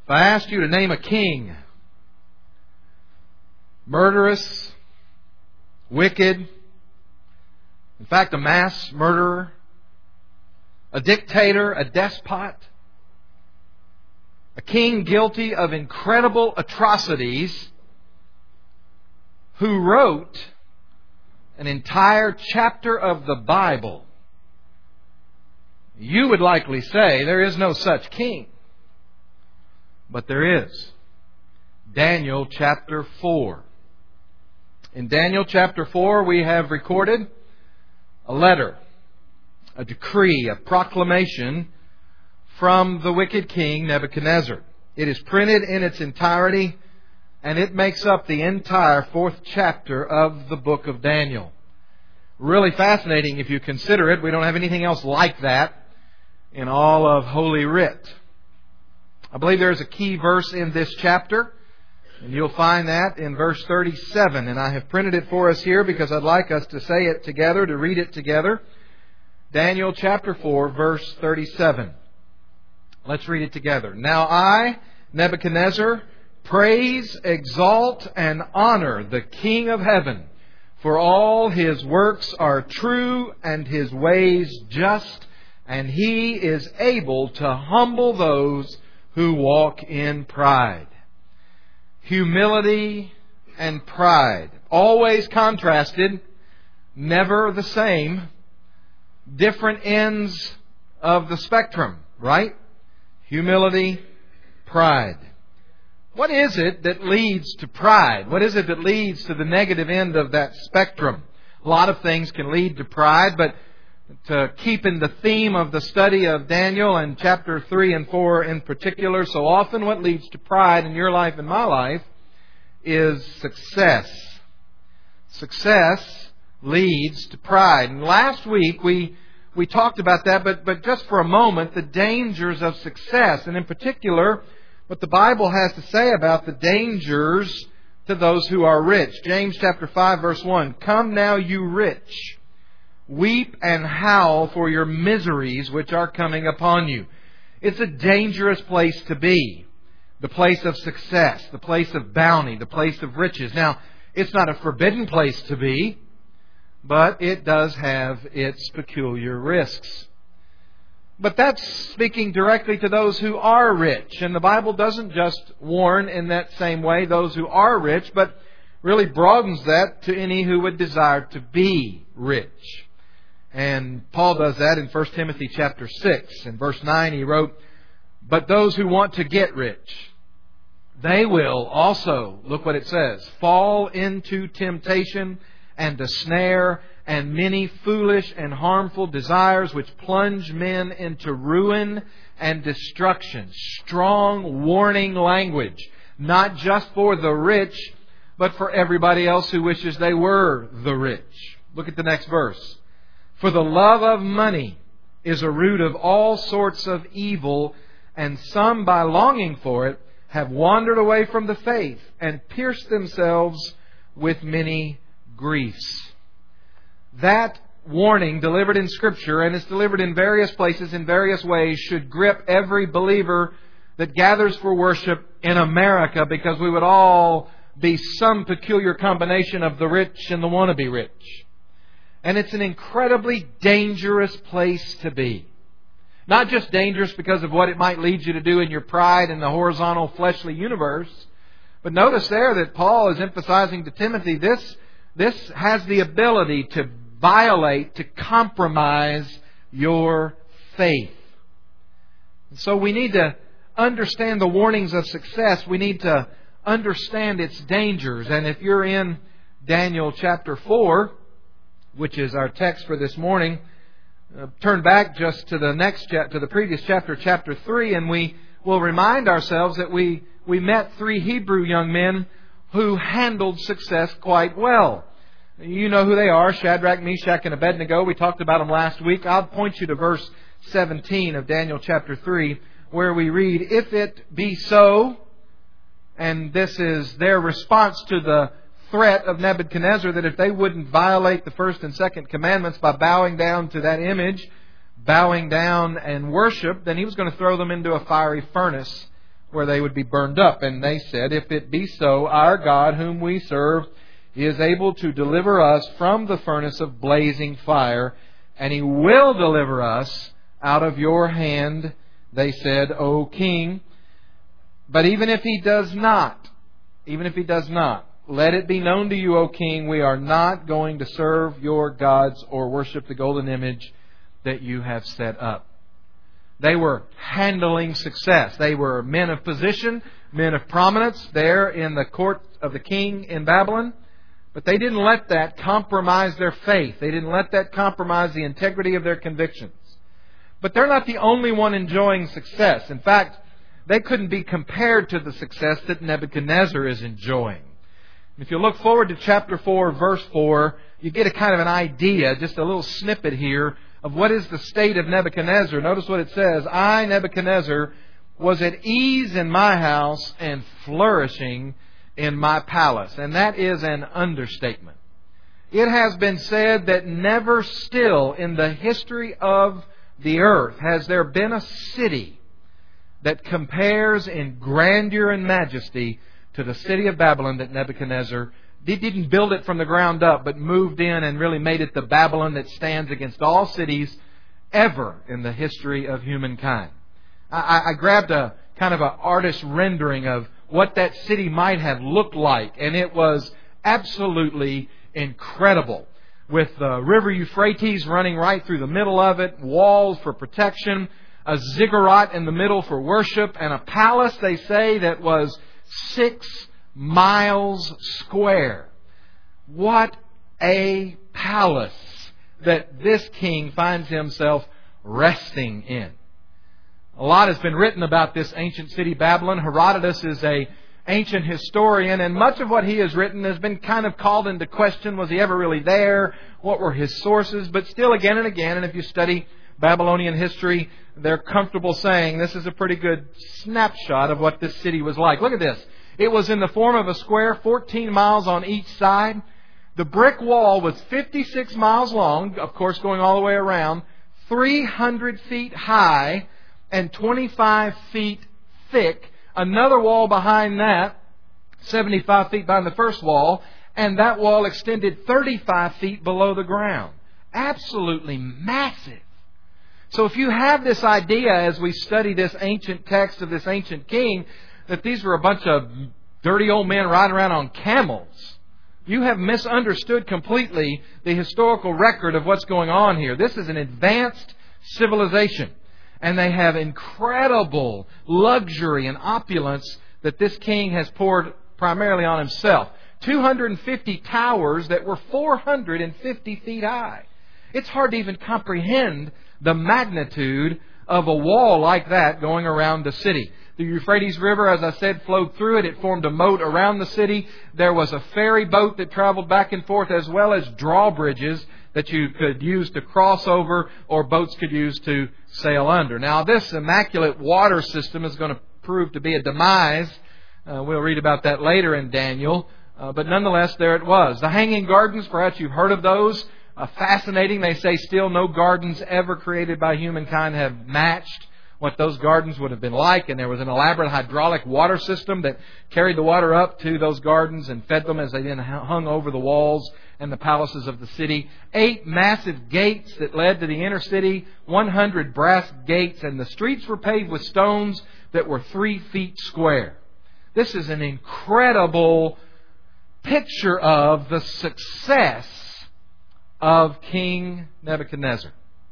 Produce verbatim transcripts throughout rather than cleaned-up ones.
If I asked you to name a king, murderous, wicked, in fact a mass murderer, a dictator, a despot, a king guilty of incredible atrocities, who wrote an entire chapter of the Bible, you would likely say there is no such king. But there is. Daniel chapter four. In Daniel chapter four we have recorded a letter, a decree, a proclamation from the wicked king Nebuchadnezzar. It is printed in its entirety, and it makes up the entire fourth chapter of the book of Daniel. Really fascinating if you consider it. We don't have anything else like that in all of Holy Writ. I believe there is a key verse in this chapter, and you'll find that in verse thirty-seven. And I have printed it for us here because I'd like us to say it together, to read it together. Daniel chapter four, verse thirty-seven. Let's read it together. Now I, Nebuchadnezzar, praise, exalt, and honor the King of heaven, for all His works are true and His ways just, and He is able to humble those who walk in pride. Humility and pride, always contrasted, never the same, different ends of the spectrum, right? Humility, pride. What is it that leads to pride? What is it that leads to the negative end of that spectrum? A lot of things can lead to pride, but to keep in the theme of the study of Daniel and chapter three and four in particular, so often what leads to pride in your life and my life is success. Success leads to pride. And last week we we talked about that, but, but just for a moment, the dangers of success, and in particular, what the Bible has to say about the dangers to those who are rich. James chapter five, verse one, Come now, you rich, weep and howl for your miseries which are coming upon you. It's a dangerous place to be. The place of success, the place of bounty, the place of riches. Now, it's not a forbidden place to be, but it does have its peculiar risks. But that's speaking directly to those who are rich. And the Bible doesn't just warn in that same way those who are rich, but really broadens that to any who would desire to be rich. And Paul does that in First Timothy chapter six. In verse nine he wrote, But those who want to get rich, they will also, look what it says, fall into temptation and a snare and many foolish and harmful desires which plunge men into ruin and destruction. Strong warning language, not just for the rich, but for everybody else who wishes they were the rich. Look at the next verse. For the love of money is a root of all sorts of evil, and some by longing for it have wandered away from the faith and pierced themselves with many griefs. That warning delivered in Scripture, and it's delivered in various places in various ways, should grip every believer that gathers for worship in America, because we would all be some peculiar combination of the rich and the wannabe rich. And it's an incredibly dangerous place to be. Not just dangerous because of what it might lead you to do in your pride in the horizontal fleshly universe, but notice there that Paul is emphasizing to Timothy this, this has the ability to violate, to compromise your faith. And so we need to understand the warnings of success. We need to understand its dangers. And if you're in Daniel chapter four, which is our text for this morning, uh, turn back just to the next cha- to the previous chapter, chapter three, and we will remind ourselves that we we met three Hebrew young men who handled success quite well. You know who they are, Shadrach, Meshach, and Abednego. We talked about them last week. I'll point you to verse seventeen of Daniel chapter three, where we read, If it be so, and this is their response to the threat of Nebuchadnezzar, that if they wouldn't violate the first and second commandments by bowing down to that image, bowing down and worship, then he was going to throw them into a fiery furnace where they would be burned up. And they said, "If it be so, our God whom we serve is able to deliver us from the furnace of blazing fire, and He will deliver us out of your hand," they said, "O King. But even if He does not, even if He does not, let it be known to you, O King, we are not going to serve your gods or worship the golden image that you have set up." They were handling success. They were men of position, men of prominence there in the court of the king in Babylon. But they didn't let that compromise their faith. They didn't let that compromise the integrity of their convictions. But they're not the only one enjoying success. In fact, they couldn't be compared to the success that Nebuchadnezzar is enjoying. If you look forward to chapter four, verse four, you get a kind of an idea, just a little snippet here, of what is the state of Nebuchadnezzar. Notice what it says: "I, Nebuchadnezzar, was at ease in my house and flourishing in my palace." And that is an understatement. It has been said that never still in the history of the earth has there been a city that compares in grandeur and majesty to the city of Babylon that Nebuchadnezzar He didn't build it from the ground up, but moved in and really made it the Babylon that stands against all cities ever in the history of humankind. I, I grabbed a kind of an artist rendering of what that city might have looked like, and it was absolutely incredible. With the river Euphrates running right through the middle of it, walls for protection, a ziggurat in the middle for worship, and a palace, they say, that was six miles square. What a palace that this king finds himself resting in. A lot has been written about this ancient city Babylon. Herodotus is a ancient historian, and much of what he has written has been kind of called into question. Was he ever really there? What were his sources? But still, again and again, and if you study Babylonian history, they're comfortable saying this is a pretty good snapshot of what this city was like. Look at this. It was in the form of a square, fourteen miles on each side. The brick wall was fifty-six miles long, of course going all the way around, three hundred feet high, and twenty-five feet thick. Another wall behind that, seventy-five feet behind the first wall, and that wall extended thirty-five feet below the ground. Absolutely massive. So if you have this idea as we study this ancient text of this ancient king, that these were a bunch of dirty old men riding around on camels, you have misunderstood completely the historical record of what's going on here. This is an advanced civilization, and they have incredible luxury and opulence that this king has poured primarily on himself. two hundred fifty towers that were four hundred fifty feet high. It's hard to even comprehend the magnitude of a wall like that going around the city. The Euphrates River, as I said, flowed through it. It formed a moat around the city. There was a ferry boat that traveled back and forth, as well as drawbridges that you could use to cross over, or boats could use to sail under. Now, this immaculate water system is going to prove to be a demise. Uh, we'll read about that later in Daniel. Uh, but nonetheless, there it was. The Hanging Gardens, perhaps you've heard of those. Uh, fascinating. They say still no gardens ever created by humankind have matched what those gardens would have been like. And there was an elaborate hydraulic water system that carried the water up to those gardens and fed them as they then hung over the walls and the palaces of the city. Eight massive gates that led to the inner city, one hundred brass gates, and the streets were paved with stones that were three feet square. This is an incredible picture of the success of King Nebuchadnezzar.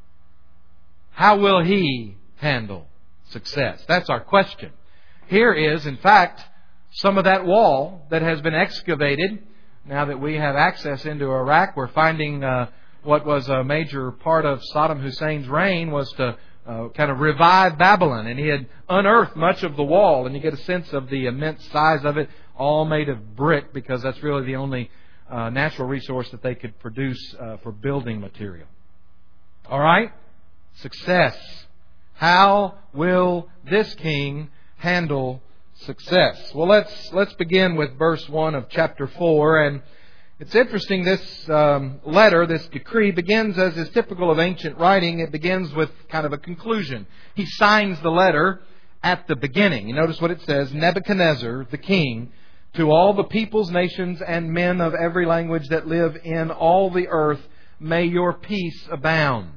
How will he handle success? That's our question. Here is, in fact, some of that wall that has been excavated. Now that we have access into Iraq, we're finding uh, what was a major part of Saddam Hussein's reign was to uh, kind of revive Babylon. And he had unearthed much of the wall, and you get a sense of the immense size of it, all made of brick, because that's really the only uh, natural resource that they could produce uh, for building material. All right? Success. How will this king handle success? Well, let's let's begin with verse one of chapter four. And it's interesting, this um, letter, this decree, begins as is typical of ancient writing. It begins with kind of a conclusion. He signs the letter at the beginning. You notice what it says, Nebuchadnezzar, the king, to all the peoples, nations, and men of every language that live in all the earth, may your peace abound.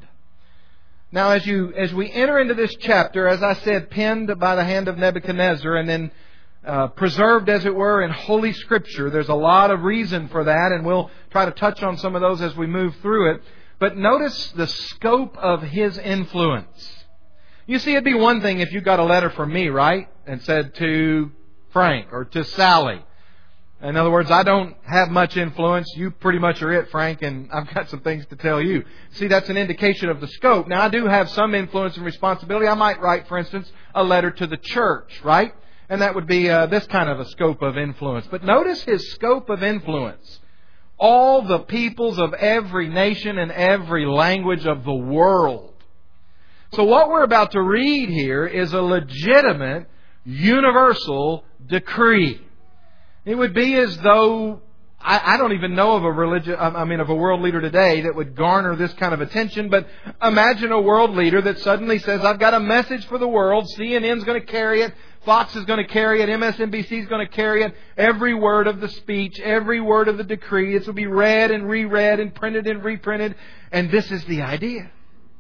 Now, as you as we enter into this chapter, as I said, penned by the hand of Nebuchadnezzar and then uh, preserved, as it were, in Holy Scripture, there's a lot of reason for that, and we'll try to touch on some of those as we move through it. But notice the scope of his influence. You see, it'd be one thing if you got a letter from me, right, and said to Frank or to Sally. In other words, I don't have much influence. You pretty much are it, Frank, and I've got some things to tell you. See, that's an indication of the scope. Now, I do have some influence and responsibility. I might write, for instance, a letter to the church, right? And that would be uh, this kind of a scope of influence. But notice his scope of influence. All the peoples of every nation and every language of the world. So what we're about to read here is a legitimate, universal decree. It would be as though, I, I don't even know of a religion, I mean of a world leader today that would garner this kind of attention, but imagine a world leader that suddenly says, I've got a message for the world, C N N's going to carry it, Fox is going to carry it, M S N B C is going to carry it, every word of the speech, every word of the decree, it will be read and reread and printed and reprinted, and this is the idea.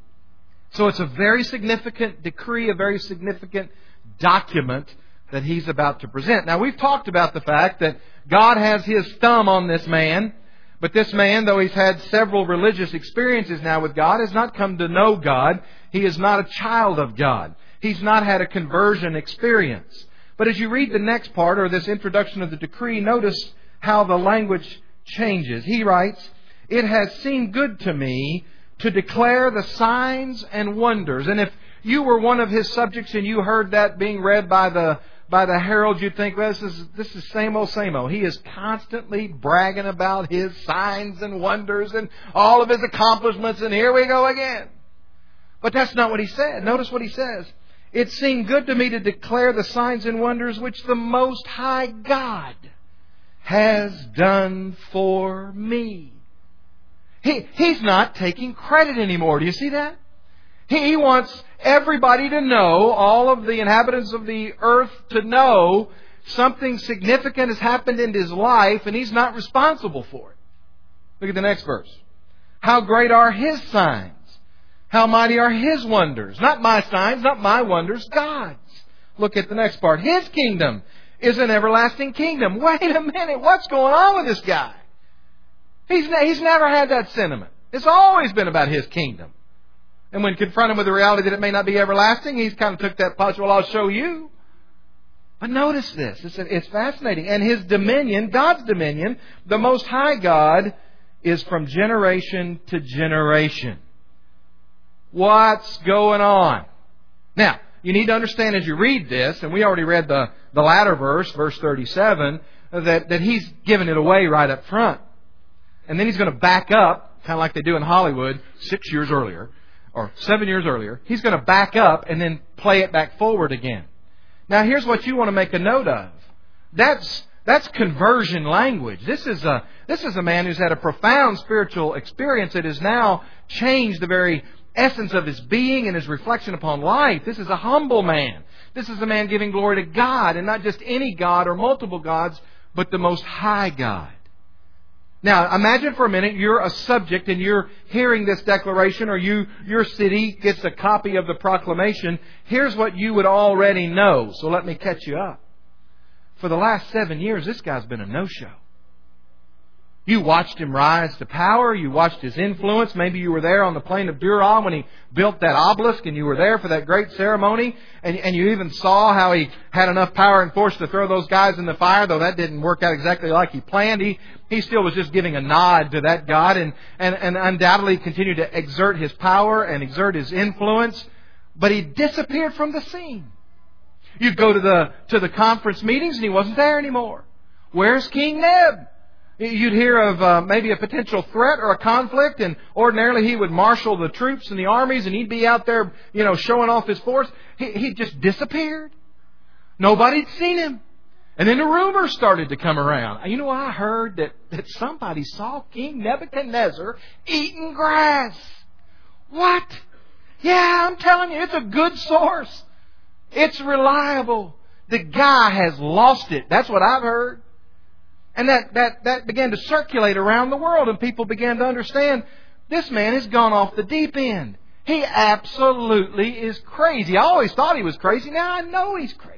So it's a very significant decree, a very significant document that he's about to present. Now, we've talked about the fact that God has His thumb on this man, but this man, though he's had several religious experiences now with God, has not come to know God. He is not a child of God. He's not had a conversion experience. But as you read the next part, or this introduction of the decree, notice how the language changes. He writes, "It has seemed good to me to declare the signs and wonders." And if you were one of his subjects and you heard that being read by the by the herald, you'd think, well, this is this is same old, same old. He is constantly bragging about his signs and wonders and all of his accomplishments, and here we go again. But that's not what he said. Notice what he says. "It seemed good to me to declare the signs and wonders which the Most High God has done for me." He, he's not taking credit anymore. Do you see that? He, he wants everybody to know, all of the inhabitants of the earth to know something significant has happened in his life and he's not responsible for it. Look at the next verse. "How great are His signs. How mighty are His wonders." Not my signs, not my wonders, God's. Look at the next part. "His kingdom is an everlasting kingdom." Wait a minute, what's going on with this guy? He's, he's never had that sentiment. It's always been about His kingdom. And when confronted with the reality that it may not be everlasting, he's kind of took that posture, well, I'll show you. But notice this. It's, it's fascinating. "And His dominion," God's dominion, the Most High God, is from generation to generation. What's going on? Now, you need to understand as you read this, and we already read the, the latter verse, verse thirty-seven, that, that he's giving it away right up front. And then he's going to back up, kind of like they do in Hollywood, six years earlier, or seven years earlier. He's going to back up and then play it back forward again. Now, here's what you want to make a note of. That's that's conversion language. This is a this is a man who's had a profound spiritual experience that has now changed the very essence of his being and his reflection upon life. This is a humble man. This is a man giving glory to God, and not just any God or multiple gods, but the Most High God. Now, imagine for a minute you're a subject and you're hearing this declaration, or you your city gets a copy of the proclamation. Here's what you would already know. So let me catch you up. For the last seven years, this guy's been a no-show. You watched him rise to power. You watched his influence. Maybe you were there on the plain of Dura when he built that obelisk and you were there for that great ceremony. And, and you even saw how he had enough power and force to throw those guys in the fire, though that didn't work out exactly like he planned. He, he still was just giving a nod to that God and, and, and undoubtedly continued to exert his power and exert his influence. But he disappeared from the scene. You'd go to the, to the conference meetings and he wasn't there anymore. Where's King Neb? You'd hear of uh, maybe a potential threat or a conflict, and ordinarily he would marshal the troops and the armies, and he'd be out there, you know, showing off his force. He, he just disappeared. Nobody'd seen him. And then the rumors started to come around. You know, I heard that, that somebody saw King Nebuchadnezzar eating grass. What? Yeah, I'm telling you, it's a good source. It's reliable. The guy has lost it. That's what I've heard. And that, that, that began to circulate around the world, and people began to understand this man has gone off the deep end. He absolutely is crazy. I always thought he was crazy. Now I know he's crazy.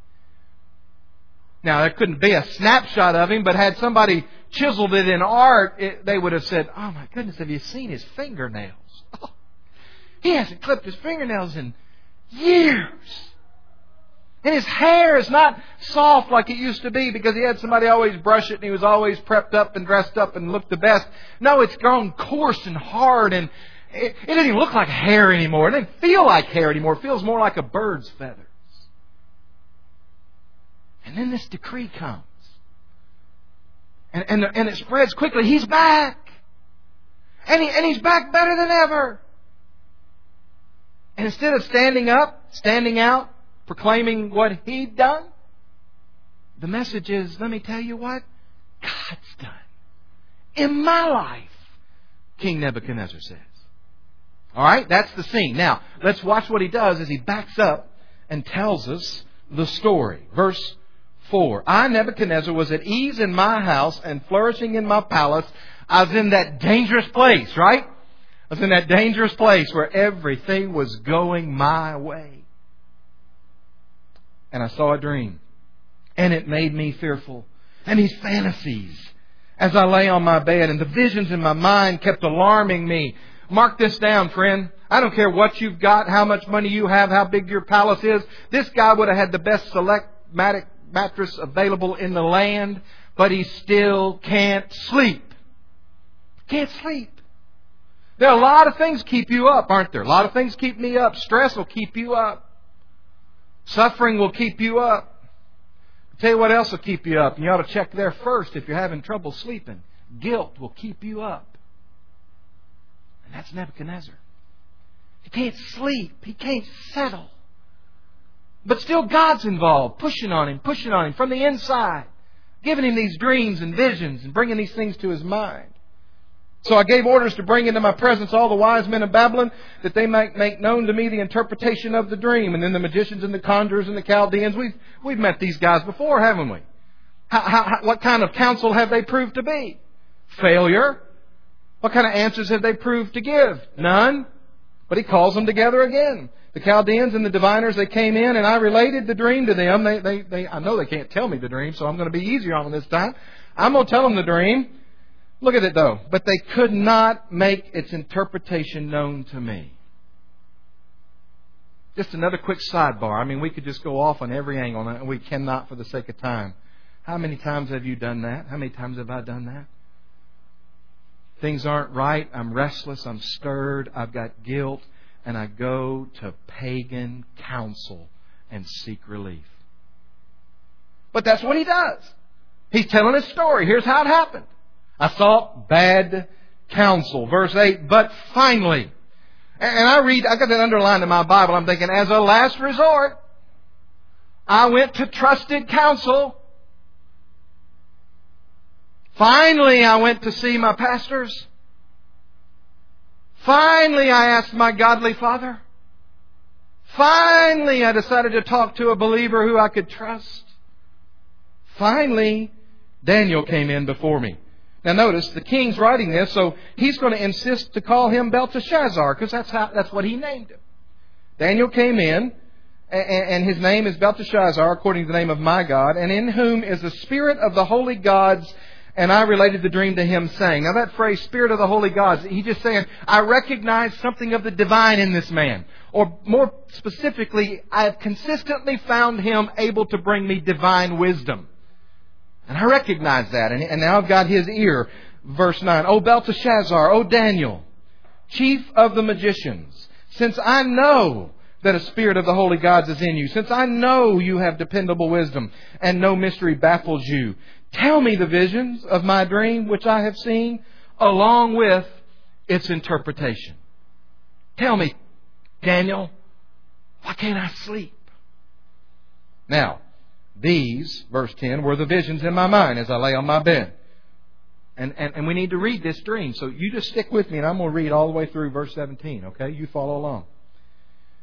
Now there couldn't be a snapshot of him, but had somebody chiseled it in art, it, they would have said, "Oh my goodness, have you seen his fingernails? Oh, he hasn't clipped his fingernails in years. And his hair is not soft like it used to be because he had somebody always brush it and he was always prepped up and dressed up and looked the best. No, it's grown coarse and hard, and it, it doesn't even look like hair anymore. It doesn't feel like hair anymore. It feels more like a bird's feathers." And then this decree comes. And, and, and it spreads quickly. He's back. And, he, and he's back better than ever. And instead of standing up, standing out, proclaiming what he'd done, the message is, let me tell you what God's done in my life, King Nebuchadnezzar says. All right, that's the scene. Now, let's watch what he does as he backs up and tells us the story. Verse four. I, Nebuchadnezzar, was at ease in my house and flourishing in my palace. I was in that dangerous place, right? I was in that dangerous place where everything was going my way. And I saw a dream, and it made me fearful. And these fantasies, as I lay on my bed, and the visions in my mind kept alarming me. Mark this down, friend. I don't care what you've got, how much money you have, how big your palace is. This guy would have had the best select mattress available in the land, but he still can't sleep. Can't sleep. There are a lot of things keep you up, aren't there? A lot of things keep me up. Stress will keep you up. Suffering will keep you up. I'll tell you what else will keep you up. You ought to check there first if you're having trouble sleeping. Guilt will keep you up. And that's Nebuchadnezzar. He can't sleep. He can't settle. But still God's involved, pushing on him, pushing on him from the inside, giving him these dreams and visions and bringing these things to his mind. So I gave orders to bring into my presence all the wise men of Babylon, that they might make known to me the interpretation of the dream. And then the magicians and the conjurers and the Chaldeans. We've, we've met these guys before, haven't we? How, how, what kind of counsel have they proved to be? Failure. What kind of answers have they proved to give? None. But he calls them together again. The Chaldeans and the diviners, they came in, and I related the dream to them. They, they, they, I know they can't tell me the dream, so I'm going to be easier on them this time. I'm going to tell them the dream. Look at it though. But they could not make its interpretation known to me. Just another quick sidebar. I mean, we could just go off on every angle, and we cannot for the sake of time. How many times have you done that? How many times have I done that? Things aren't right. I'm restless. I'm stirred. I've got guilt. And I go to pagan counsel and seek relief. But that's what he does. He's telling his story. Here's how it happened. I sought bad counsel. Verse eight, but finally. And I read, I got that underlined in my Bible. I'm thinking, as a last resort, I went to trusted counsel. Finally, I went to see my pastors. Finally, I asked my godly father. Finally, I decided to talk to a believer who I could trust. Finally, Daniel came in before me. Now notice, the king's writing this, so he's going to insist to call him Belteshazzar, because that's how, that's what he named him. Daniel came in, and his name is Belteshazzar, according to the name of my God, and in whom is the spirit of the holy gods. And I related the dream to him, saying, now that phrase, spirit of the holy gods, he's just saying, I recognize something of the divine in this man. Or more specifically, I have consistently found him able to bring me divine wisdom. And I recognize that. And, and now I've got his ear. Verse nine, O Belteshazzar, O Daniel, chief of the magicians, since I know that a spirit of the holy gods is in you, since I know you have dependable wisdom, and no mystery baffles you, tell me the visions of my dream which I have seen, along with its interpretation. Tell me, Daniel, why can't I sleep? Now, these, verse ten, were the visions in my mind as I lay on my bed. And, and, and we need to read this dream. So you just stick with me, and I'm going to read all the way through verse seventeen, okay? You follow along.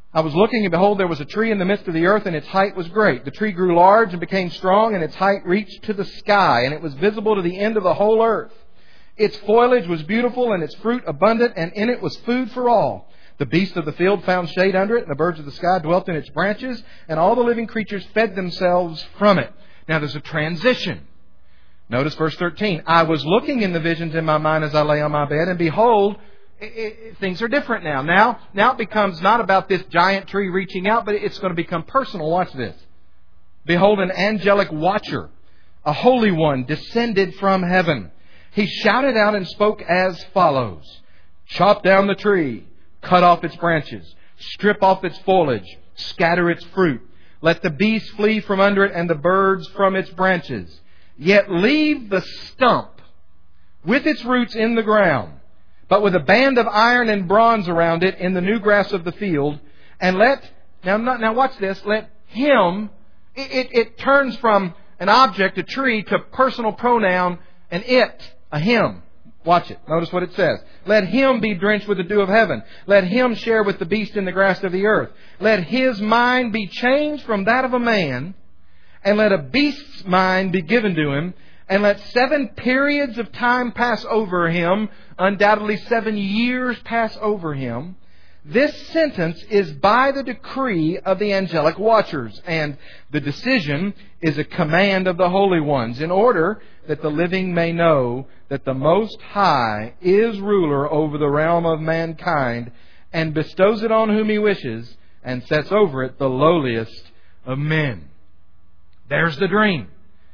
I was looking, and behold, there was a tree in the midst of the earth, and its height was great. The tree grew large and became strong, and its height reached to the sky, and it was visible to the end of the whole earth. Its foliage was beautiful, and its fruit abundant, and in it was food for all. The beasts of the field found shade under it, and the birds of the sky dwelt in its branches, and all the living creatures fed themselves from it. Now there's a transition. Notice verse thirteen. I was looking in the visions in my mind as I lay on my bed, and behold, it, it, things are different now. Now, now it becomes not about this giant tree reaching out, but it's going to become personal. Watch this. Behold, an angelic watcher, a holy one, descended from heaven. He shouted out and spoke as follows. Chop down the tree, cut off its branches, strip off its foliage, scatter its fruit. Let the beasts flee from under it and the birds from its branches. Yet leave the stump with its roots in the ground, but with a band of iron and bronze around it in the new grass of the field. And let, now, now watch this, let him, it, it, it turns from an object, a tree, to personal pronoun, and it, a him. Watch it. Notice what it says. Let him be drenched with the dew of heaven. Let him share with the beast in the grass of the earth. Let his mind be changed from that of a man, and let a beast's mind be given to him, and let seven periods of time pass over him, undoubtedly seven years pass over him. This sentence is by the decree of the angelic watchers, and the decision is a command of the holy ones, in order that the living may know that the Most High is ruler over the realm of mankind, and bestows it on whom He wishes, and sets over it the lowliest of men. There's the dream.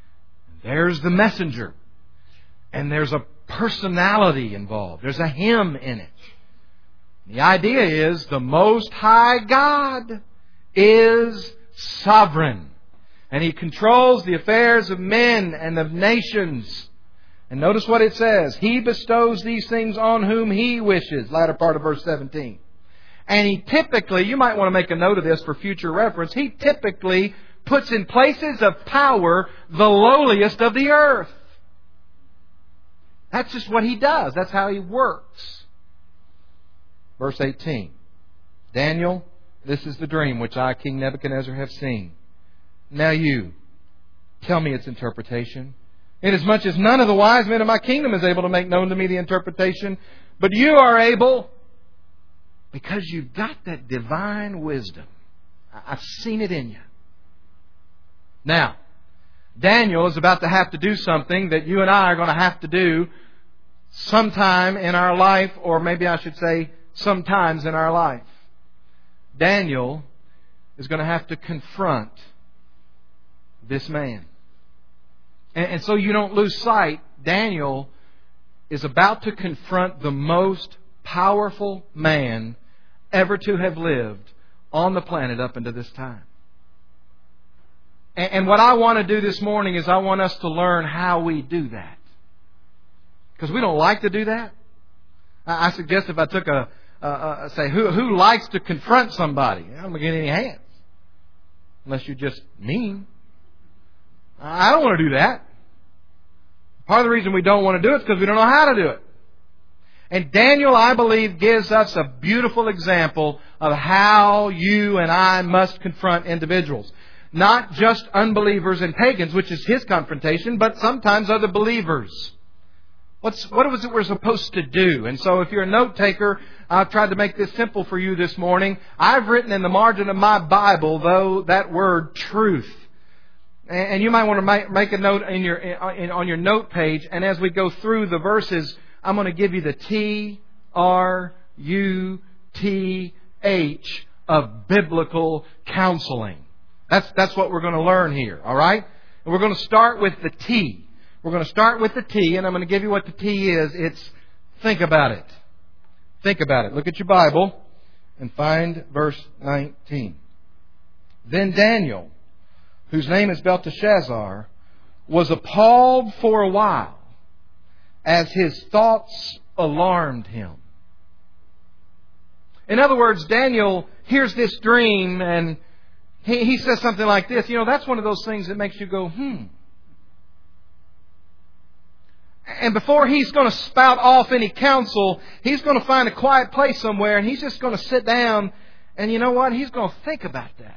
There's the messenger. And there's a personality involved. There's a him in it. The idea is the Most High God is sovereign. And He controls the affairs of men and of nations. And notice what it says. He bestows these things on whom He wishes. Latter part of verse seventeen. And He typically, you might want to make a note of this for future reference, He typically puts in places of power the lowliest of the earth. That's just what He does. That's how He works. Verse eighteen. Daniel, this is the dream which I, King Nebuchadnezzar, have seen. Now you, tell me its interpretation. Inasmuch as none of the wise men of my kingdom is able to make known to me the interpretation, but you are able, because you've got that divine wisdom. I've seen it in you. Now, Daniel is about to have to do something that you and I are going to have to do sometime in our life, or maybe I should say sometimes in our life. Daniel is going to have to confront this man. And, and so you don't lose sight, Daniel is about to confront the most powerful man ever to have lived on the planet up until this time. And, and what I want to do this morning is I want us to learn how we do that. Because we don't like to do that. I, I suggest if I took a, a, a say, who, who likes to confront somebody? I don't get any hands. Unless you're just mean. I don't want to do that. Part of the reason we don't want to do it is because we don't know how to do it. And Daniel, I believe, gives us a beautiful example of how you and I must confront individuals. Not just unbelievers and pagans, which is his confrontation, but sometimes other believers. What's, what was it we're supposed to do? And so if you're a note taker, I've tried to make this simple for you this morning. I've written in the margin of my Bible, though, that word truth. And you might want to make a note in your, in, on your note page. And as we go through the verses, I'm going to give you the T R U T H of biblical counseling. That's, that's what we're going to learn here. All right? And we're going to start with the T. We're going to start with the T, and I'm going to give you what the T is. It's think about it. Think about it. Look at your Bible and find verse nineteen. Then Daniel, whose name is Belteshazzar, was appalled for a while as his thoughts alarmed him. In other words, Daniel hears this dream and he, he says something like this. You know, that's one of those things that makes you go, hmm. And before he's going to spout off any counsel, he's going to find a quiet place somewhere and he's just going to sit down And you know what? He's going to think about that.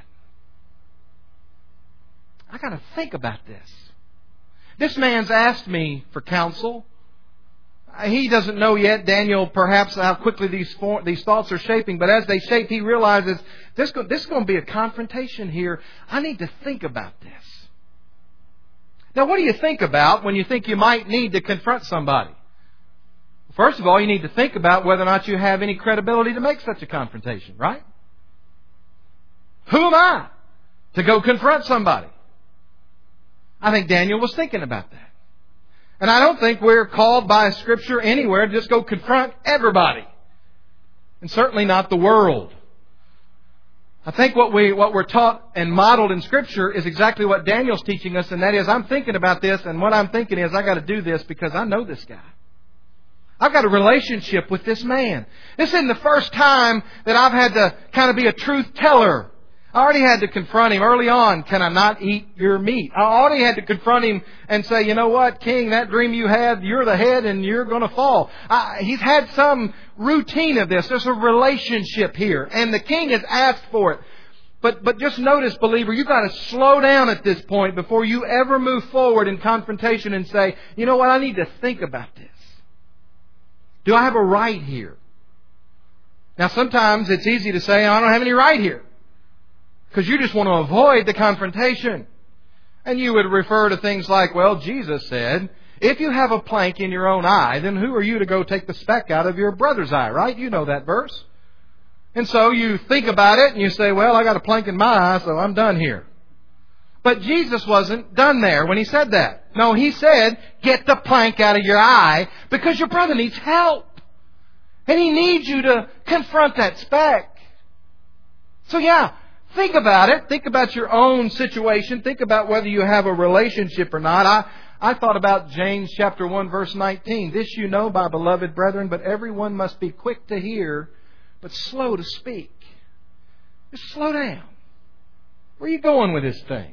I got to think about this. This man's asked me for counsel. He doesn't know yet, Daniel, perhaps how quickly these these thoughts are shaping. But as they shape, he realizes this, this is going to be a confrontation here. I need to think about this. Now, what do you think about when you think you might need to confront somebody? First of all, you need to think about whether or not you have any credibility to make such a confrontation, right? Who am I to go confront somebody? I think Daniel was thinking about that. And I don't think we're called by Scripture anywhere to just go confront everybody. And certainly not the world. I think what, we, what we're taught and modeled in Scripture is exactly what Daniel's teaching us, and that is, I'm thinking about this, and what I'm thinking is, I got to do this because I know this guy. I've got a relationship with this man. This isn't the first time that I've had to kind of be a truth teller. I already had to confront him early on. Can I not eat your meat? I already had to confront him and say, you know what, King, that dream you had, you're the head and you're going to fall. I, he's had some routine of this. There's a relationship here. And the king has asked for it. But, but just notice, believer, you've got to slow down at this point before you ever move forward in confrontation and say, you know what, I need to think about this. Do I have a right here? Now, sometimes it's easy to say, I don't have any right here. Because you just want to avoid the confrontation. And you would refer to things like, well, Jesus said, if you have a plank in your own eye, then who are you to go take the speck out of your brother's eye, right? You know that verse. And so you think about it and you say, well, I got a plank in my eye, so I'm done here. But Jesus wasn't done there when He said that. No, He said, get the plank out of your eye because your brother needs help. And he needs you to confront that speck. So yeah, think about it. Think about your own situation. Think about whether you have a relationship or not. I, I thought about James chapter one, verse nineteen. This you know, my beloved brethren, but everyone must be quick to hear, but slow to speak. Just slow down. Where are you going with this thing?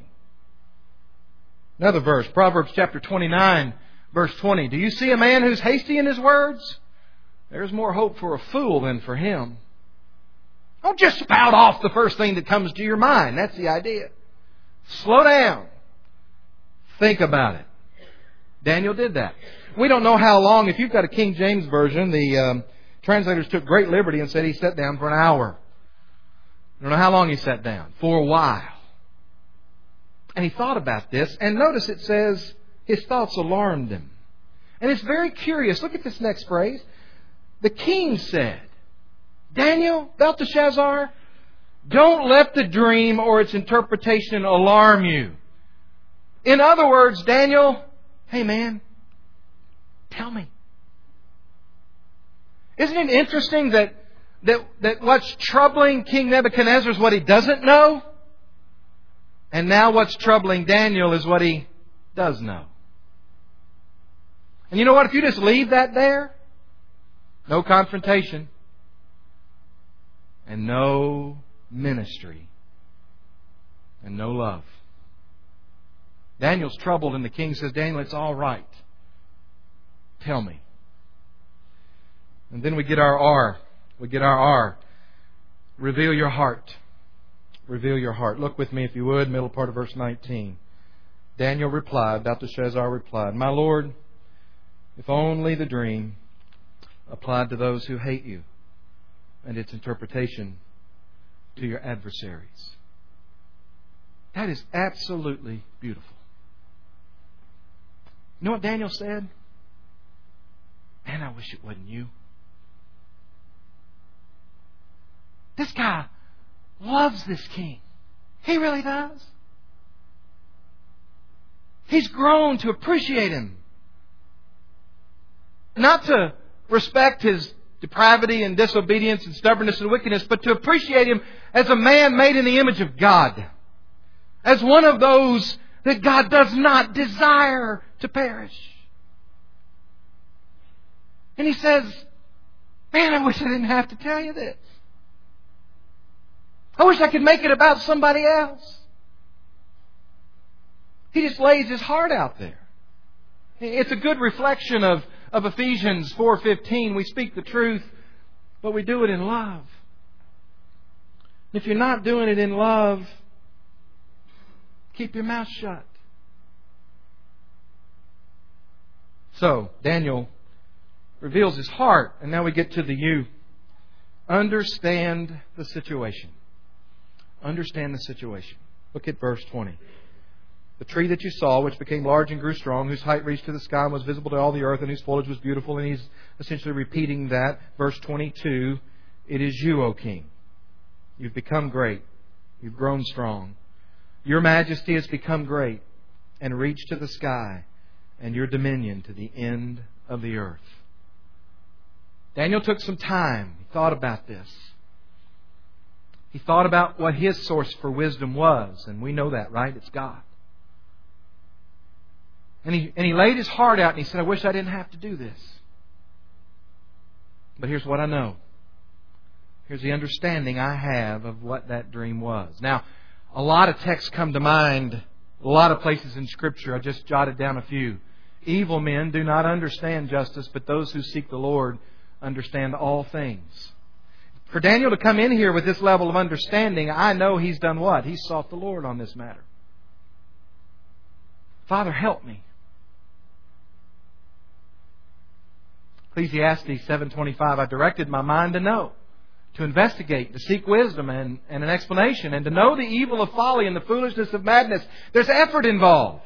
Another verse, Proverbs chapter twenty-nine, verse twenty. Do you see a man who's hasty in his words? There's more hope for a fool than for him. Don't just spout off the first thing that comes to your mind. That's the idea. Slow down. Think about it. Daniel did that. We don't know how long. If you've got a King James version, the um, translators took great liberty and said he sat down for an hour. I don't know how long he sat down. For a while. And he thought about this. And notice it says his thoughts alarmed him. And it's very curious. Look at this next phrase. The king said, Daniel, Belteshazzar, don't let the dream or its interpretation alarm you. In other words, Daniel, hey man, tell me. Isn't it interesting that, that, that what's troubling King Nebuchadnezzar is what he doesn't know? And now what's troubling Daniel is what he does know. And you know what? If you just leave that there, no confrontation and no ministry and no love. Daniel's troubled and the king says, Daniel, it's all right. Tell me. And then we get our R. We get our R. Reveal your heart. Reveal your heart. Look with me, if you would, middle part of verse nineteen. Daniel replied, Belteshazzar replied, My Lord, if only the dream applied to those who hate you and its interpretation to your adversaries. That is absolutely beautiful. You know what Daniel said? Man, I wish it wasn't you. This guy loves this king. He really does. He's grown to appreciate him. Not to respect his depravity and disobedience and stubbornness and wickedness, but to appreciate him as a man made in the image of God. As one of those that God does not desire to perish. And he says, man, I wish I didn't have to tell you this. I wish I could make it about somebody else. He just lays his heart out there. It's a good reflection of, of Ephesians four fifteen. We speak the truth, but we do it in love. If you're not doing it in love, keep your mouth shut. So, Daniel reveals his heart, and now we get to the you. Understand the situation. Understand the situation. Look at verse twenty. The tree that you saw, which became large and grew strong, whose height reached to the sky and was visible to all the earth, and whose foliage was beautiful. And he's essentially repeating that. Verse twenty-two, it is you, O King. You've become great. You've grown strong. Your majesty has become great and reached to the sky, and your dominion to the end of the earth. Daniel took some time. He thought about this. He thought about what his source for wisdom was. And we know that, right? It's God. And he, and he laid his heart out and he said, I wish I didn't have to do this. But here's what I know. Here's the understanding I have of what that dream was. Now, a lot of texts come to mind. A lot of places in Scripture. I just jotted down a few. Evil men do not understand justice, but those who seek the Lord understand all things. For Daniel to come in here with this level of understanding, I know he's done what? He's sought the Lord on this matter. Father, help me. Ecclesiastes seven twenty-five, I directed my mind to know, to investigate, to seek wisdom and, and an explanation, and to know the evil of folly and the foolishness of madness. There's effort involved.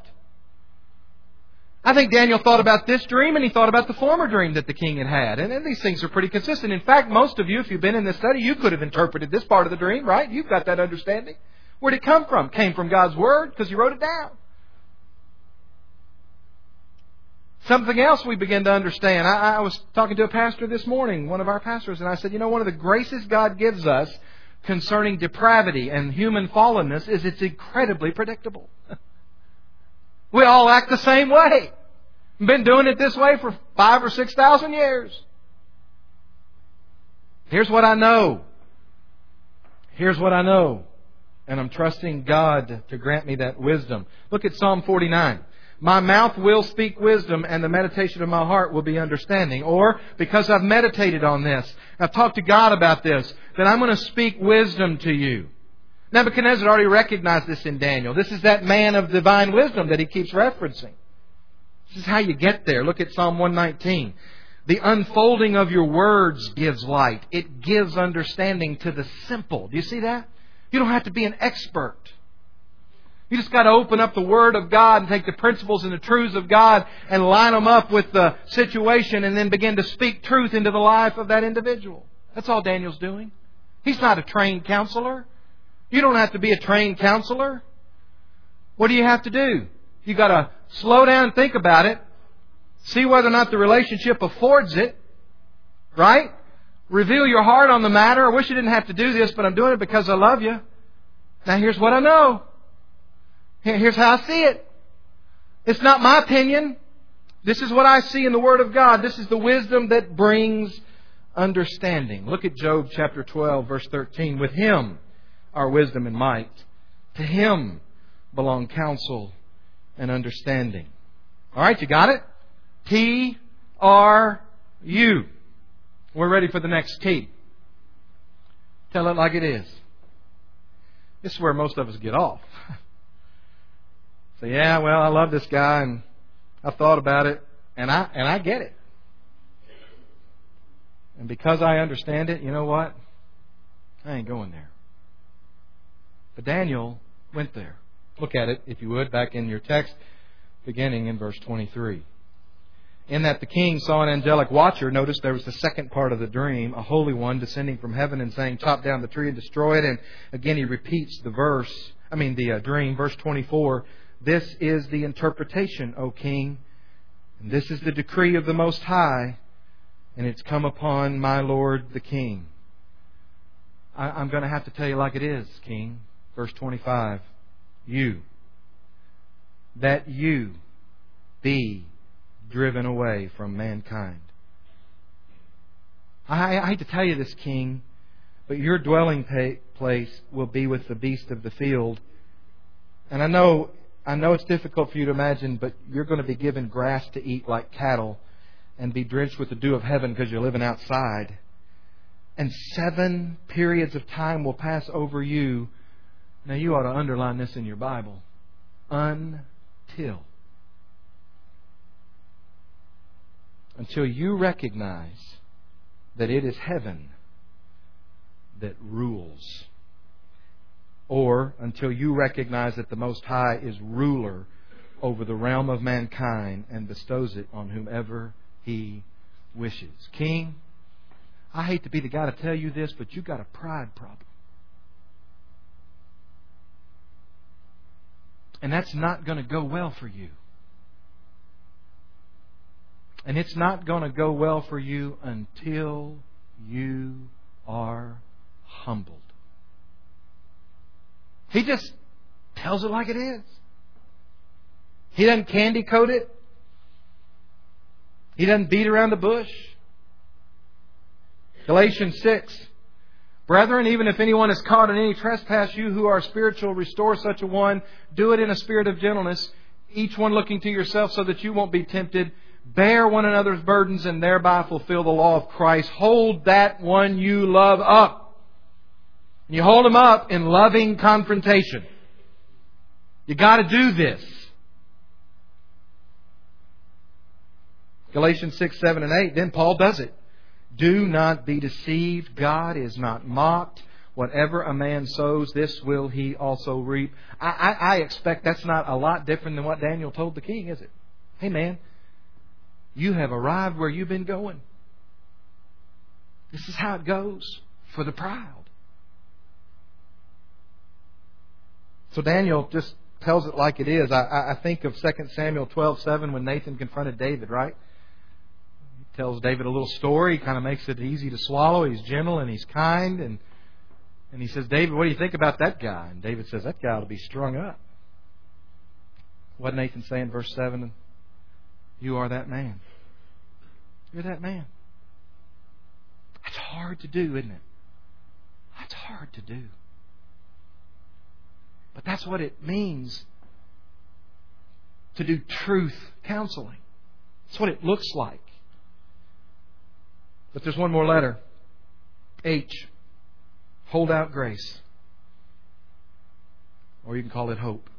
I think Daniel thought about this dream and he thought about the former dream that the king had had. And, and these things are pretty consistent. In fact, most of you, if you've been in this study, you could have interpreted this part of the dream, right? You've got that understanding. Where did it come from? It came from God's Word because you wrote it down. Something else we begin to understand. I, I was talking to a pastor this morning, one of our pastors, and I said, you know, one of the graces God gives us concerning depravity and human fallenness is it's incredibly predictable. We all act the same way. Been doing it this way for five or six thousand years. Here's what I know. Here's what I know. And I'm trusting God to grant me that wisdom. Look at Psalm forty-nine. My mouth will speak wisdom, and the meditation of my heart will be understanding. Or, because I've meditated on this, I've talked to God about this, then I'm going to speak wisdom to you. Nebuchadnezzar already recognized this in Daniel. This is that man of divine wisdom that he keeps referencing. This is how you get there. Look at Psalm one nineteen. The unfolding of your words gives light. It gives understanding to the simple. Do you see that? You don't have to be an expert. You just got to open up the Word of God and take the principles and the truths of God and line them up with the situation and then begin to speak truth into the life of that individual. That's all Daniel's doing. He's not a trained counselor. You don't have to be a trained counselor. What do you have to do? You got to slow down and think about it. See whether or not the relationship affords it. Right? Reveal your heart on the matter. I wish I didn't have to do this, but I'm doing it because I love you. Now here's what I know. Here's how I see it. It's not my opinion. This is what I see in the Word of God. This is the wisdom that brings understanding. Look at Job chapter twelve, verse thirteen. With Him are wisdom and might. To Him belong counsel and understanding. All right, you got it? T R U. We're ready for the next T. Tell it like it is. This is where most of us get off. Say, yeah, well, I love this guy and I've thought about it and I and I get it. And because I understand it, you know what? I ain't going there. But Daniel went there. Look at it, if you would, back in your text, beginning in verse twenty-three. In that the king saw an angelic watcher. Notice there was the second part of the dream, a holy one descending from heaven and saying, chop down the tree and destroy it. And again he repeats the verse, I mean the uh, dream, verse twenty-four. This is the interpretation, O king, and this is the decree of the Most High, and it's come upon my Lord the king. I, I'm going to have to tell you like it is, king. Verse twenty-five. You, that you be driven away from mankind. I, I hate to tell you this, king, but your dwelling place will be with the beast of the field. And I know I know it's difficult for you to imagine, but you're going to be given grass to eat like cattle and be drenched with the dew of heaven because you're living outside. and seven periods of time will pass over you. Now you ought to underline this in your Bible. Until. Until you recognize that it is heaven that rules. Or until you recognize that the Most High is ruler over the realm of mankind and bestows it on whomever He wishes. King, I hate to be the guy to tell you this, but you've got a pride problem. And that's not going to go well for you. And it's not going to go well for you until you are humbled. He just tells it like it is. He doesn't candy coat it. He doesn't beat around the bush. Galatians six. Brethren, even if anyone is caught in any trespass, you who are spiritual, restore such a one. Do it in a spirit of gentleness, each one looking to yourself so that you won't be tempted. Bear one another's burdens and thereby fulfill the law of Christ. Hold that one you love up. You hold him up in loving confrontation. You got to do this. Galatians six, seven, and eight. Then Paul does it. Do not be deceived. God is not mocked. Whatever a man sows, this will he also reap. I, I, I expect that's not a lot different than what Daniel told the king, is it? Hey man, you have arrived where you've been going. This is how it goes for the proud. So Daniel just tells it like it is. I, I think of Second Samuel twelve seven when Nathan confronted David, right? He tells David a little story. He kind of makes it easy to swallow. He's gentle and he's kind. And, and he says, David, what do you think about that guy? And David says, that guy ought to be strung up. What did Nathan say in verse seven? You are that man. You're that man. That's hard to do, isn't it? That's hard to do. But that's what it means to do truth counseling. That's what it looks like. But there's one more letter. H. Hold out grace. Or you can call it hope.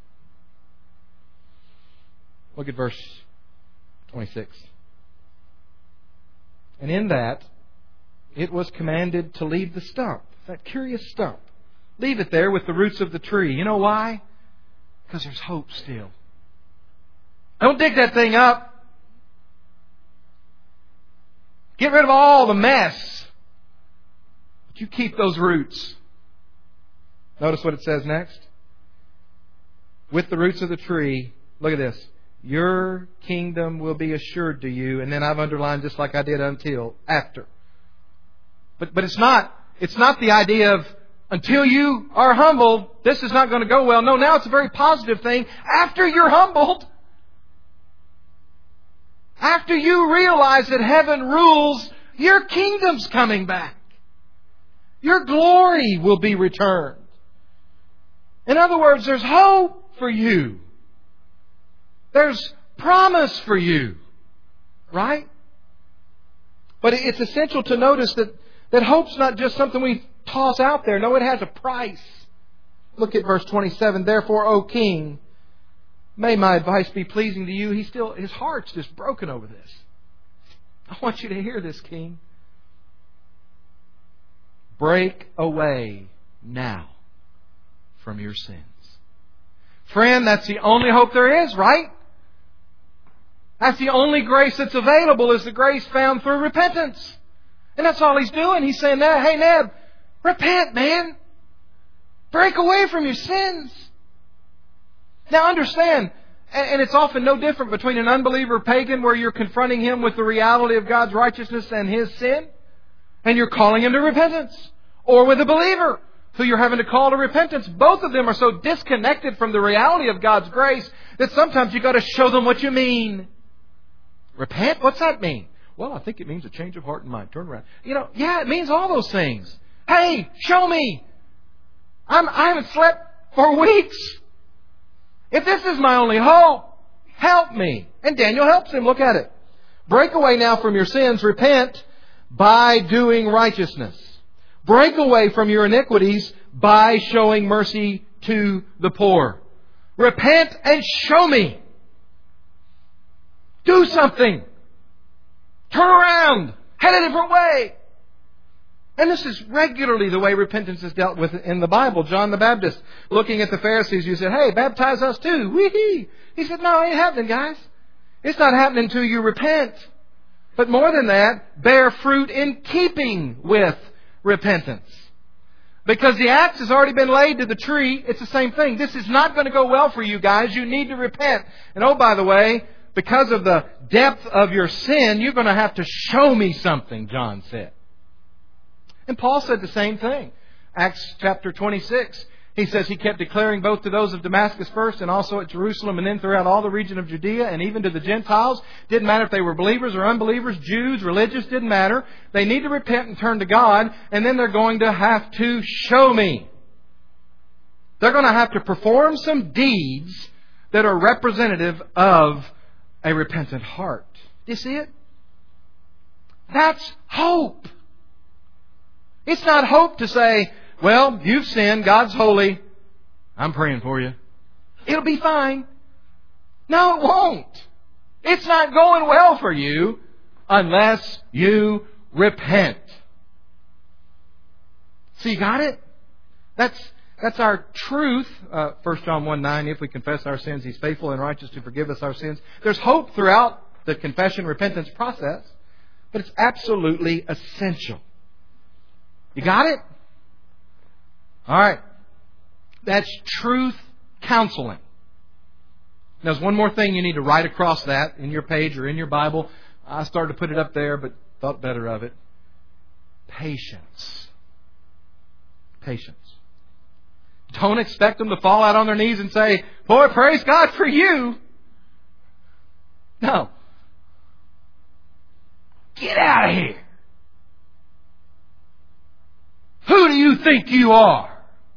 Look at verse twenty-six. And in that, it was commanded to leave the stump. That curious stump. Leave it there with the roots of the tree. You know why? Because there's hope still. Don't dig that thing up. Get rid of all the mess. But you keep those roots. Notice what it says next. With the roots of the tree, look at this. Your kingdom will be assured to you. And then I've underlined just like I did until, after. But but it's not it's not the idea of until you are humbled, this is not going to go well. No, now it's a very positive thing. After you're humbled, after you realize that heaven rules, your kingdom's coming back. Your glory will be returned. In other words, there's hope for you. There's promise for you. Right? But it's essential to notice that, that hope's not just something we toss out there. No, it has a price. Look at verse twenty-seven. Therefore, O King, may my advice be pleasing to you. He still, his heart's just broken over this. I want you to hear this, King. Break away now from your sins. Friend, that's the only hope there is, right? That's the only grace that's available, is the grace found through repentance. And that's all he's doing. He's saying, hey, Neb, repent, man. Break away from your sins. Now understand, and it's often no different between an unbeliever pagan where you're confronting him with the reality of God's righteousness and his sin, and you're calling him to repentance. Or with a believer who you're having to call to repentance. Both of them are so disconnected from the reality of God's grace that sometimes you've got to show them what you mean. Repent? What's that mean? Well, I think it means a change of heart and mind. Turn around. You know, yeah, it means all those things. Hey, show me. I'm, I haven't slept for weeks. If this is my only hope, help me. And Daniel helps him. Look at it. Break away now from your sins. Repent by doing righteousness. Break away from your iniquities by showing mercy to the poor. Repent and show me. Do something. Turn around. Head a different way. And this is regularly the way repentance is dealt with in the Bible. John the Baptist, looking at the Pharisees, who said, hey, baptize us too. Wee-hee. He said, no, it ain't happening, guys. It's not happening until you repent. But more than that, bear fruit in keeping with repentance. Because the axe has already been laid to the tree, it's the same thing. This is not going to go well for you guys. You need to repent. And oh, by the way, because of the depth of your sin, you're going to have to show me something, John said. And Paul said the same thing. Acts chapter twenty-six. He says he kept declaring both to those of Damascus first and also at Jerusalem and then throughout all the region of Judea and even to the Gentiles. Didn't matter if they were believers or unbelievers, Jews, religious, didn't matter. They need to repent and turn to God, and then they're going to have to show me. They're going to have to perform some deeds that are representative of a repentant heart. Do you see it? That's hope. It's not hope to say, well, you've sinned, God's holy, I'm praying for you. It'll be fine. No, it won't. It's not going well for you unless you repent. So you got it? That's that's our truth. Uh, First John one nine, if we confess our sins, He's faithful and righteous to forgive us our sins. There's hope throughout the confession repentance process, but it's absolutely essential. You got it? All right. That's truth counseling. Now, there's one more thing you need to write across that in your page or in your Bible. I started to put it up there, but thought better of it. Patience. Patience. Don't expect them to fall out on their knees and say, boy, praise God for you. No. Get out of here. Who do you think you are?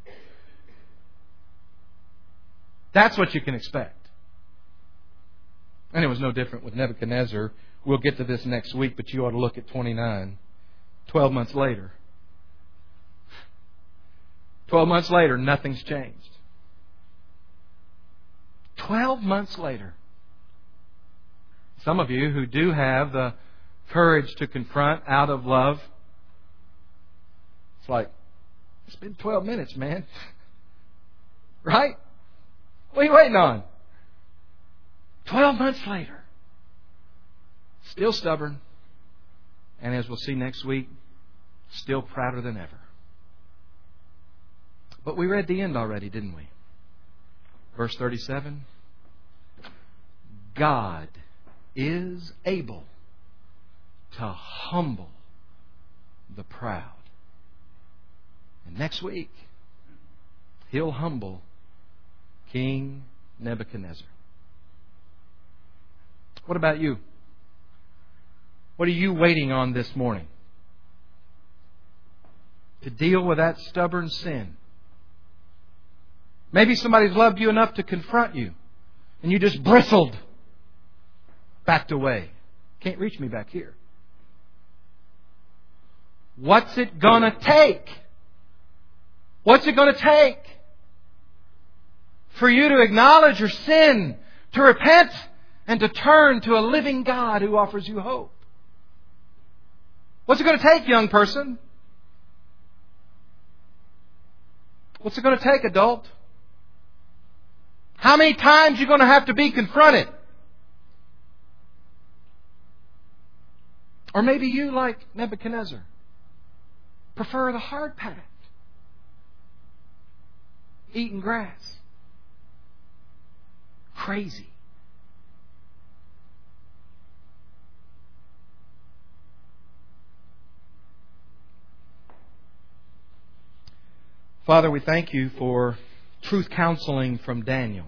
That's what you can expect. And it was no different with Nebuchadnezzar. We'll get to this next week, but you ought to look at twenty-nine. Twelve months later. Twelve months later, nothing's changed. Twelve months later. Some of you who do have the courage to confront out of love, it's like, it's been twelve minutes, man. Right? What are you waiting on? Twelve months later. Still stubborn. And as we'll see next week, still prouder than ever. But we read the end already, didn't we? Verse thirty-seven. God is able to humble the proud. And next week, He'll humble King Nebuchadnezzar. What about you? What are you waiting on this morning? To deal with that stubborn sin. Maybe somebody's loved you enough to confront you, and you just bristled, backed away. Can't reach me back here. What's it gonna take? What's it going to take for you to acknowledge your sin, to repent, and to turn to a living God who offers you hope? What's it going to take, young person? What's it going to take, adult? How many times are you going to have to be confronted? Or maybe you, like Nebuchadnezzar, prefer the hard path. Eating grass. Crazy. Father, we thank You for truth counseling from Daniel.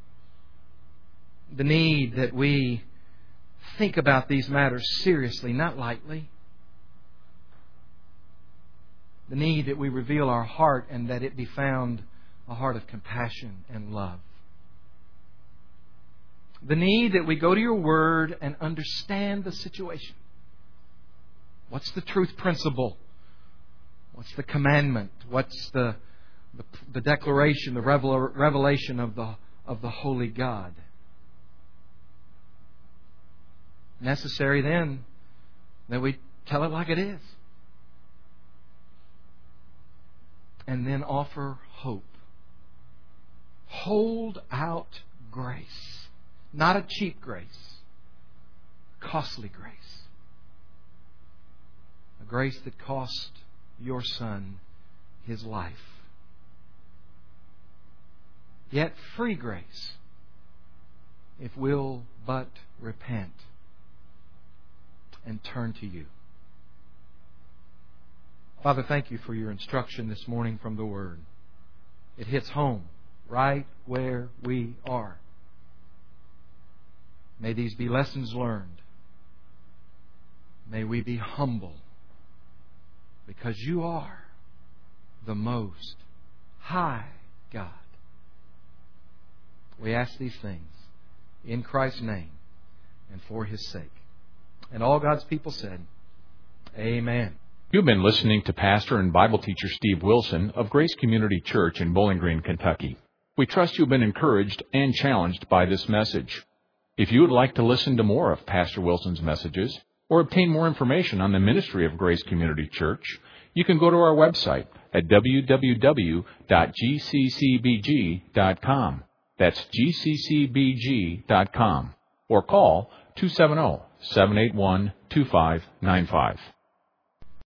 The need that we think about these matters seriously, not lightly. The need that we reveal our heart and that it be found a heart of compassion and love. The need that we go to Your Word and understand the situation. What's the truth principle? What's the commandment? What's the the, the declaration, the revel, revelation of the of the holy God? Necessary then that we tell it like it is. And then offer hope. Hold out grace. Not a cheap grace. Costly grace. A grace that cost your Son His life. Yet free grace, if we'll but repent and turn to You. Father, thank You for Your instruction this morning from the Word. It hits home right where we are. May these be lessons learned. May we be humble, because You are the Most High God. We ask these things in Christ's name and for His sake. And all God's people said, Amen. You've been listening to Pastor and Bible teacher Steve Wilson of Grace Community Church in Bowling Green, Kentucky. We trust you've been encouraged and challenged by this message. If you would like to listen to more of Pastor Wilson's messages or obtain more information on the ministry of Grace Community Church, you can go to our website at w w w dot g c c b g dot com. That's g c c b g dot com. Or call two seven zero, seven eight one, two five nine five.